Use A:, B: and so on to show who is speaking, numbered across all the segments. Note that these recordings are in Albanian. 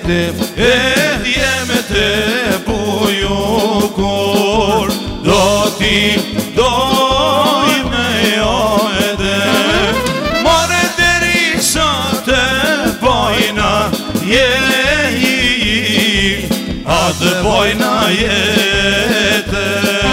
A: ti me te bujukur Do ti dojme jo edhe More deri sa të bojna Atë bojna jetë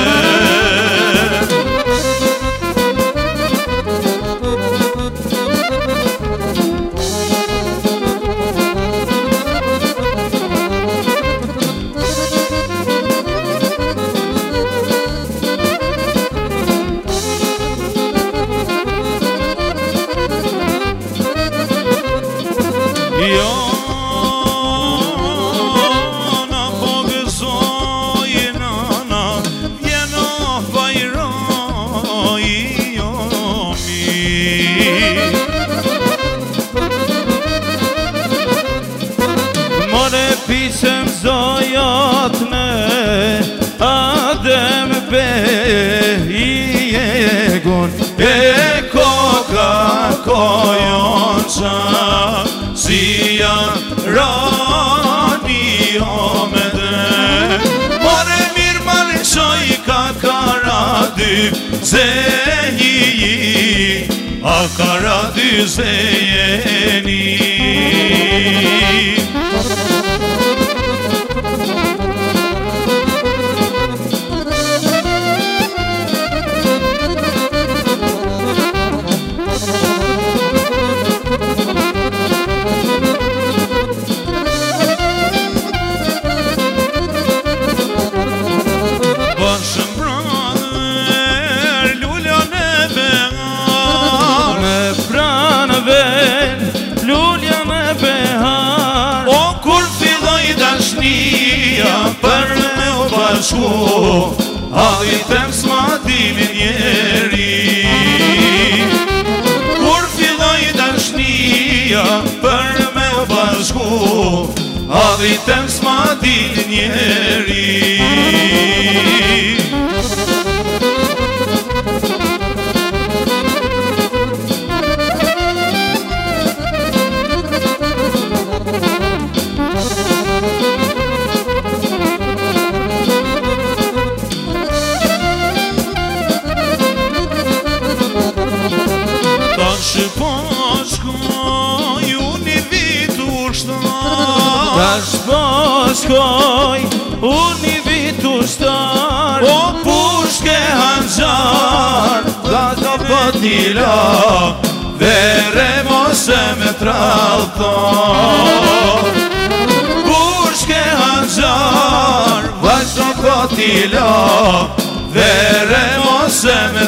A: Pisëm zojat në adem be I egun E koka kojon qa Si janë rani ome dhe More mirë malë shoj ka karady zehi A karady zejeni Për me u bashku Alitem s'ma dilin njeri Kur filloj dashnia Për me u bashku Alitem s'ma dilin njeri Tash po shkoj, unë I vitu shtar O pushke hanxar, da të pëtila Vere mose me tralton Pushke hanxar, vazhdo pëtila Vere mose me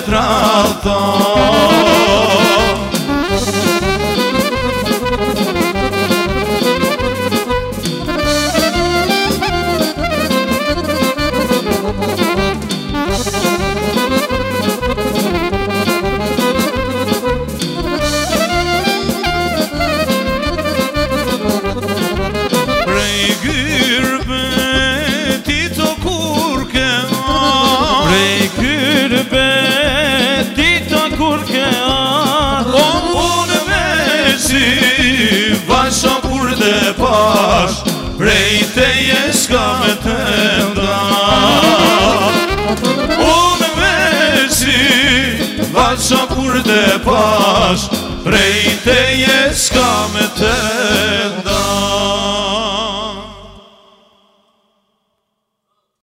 A: tralton Vasho kur dhe pash Prej teje s'ka me të nda Unë me si Vasho kur dhe pash Prej teje s'ka me të nda